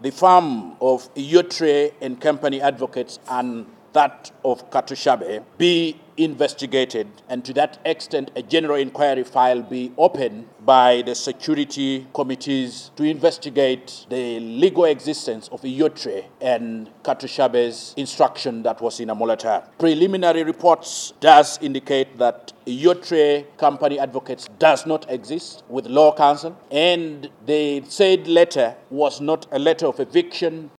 the firm of Iotre and Company Advocates and that of Katushabe be investigated, and to that extent a general inquiry file be opened by the security committees to investigate the legal existence of Iotre and Katushabe's instruction that was in Amolatar. Preliminary reports does indicate that Iotre Company Advocates does not exist with law counsel, and the said letter was not a letter of eviction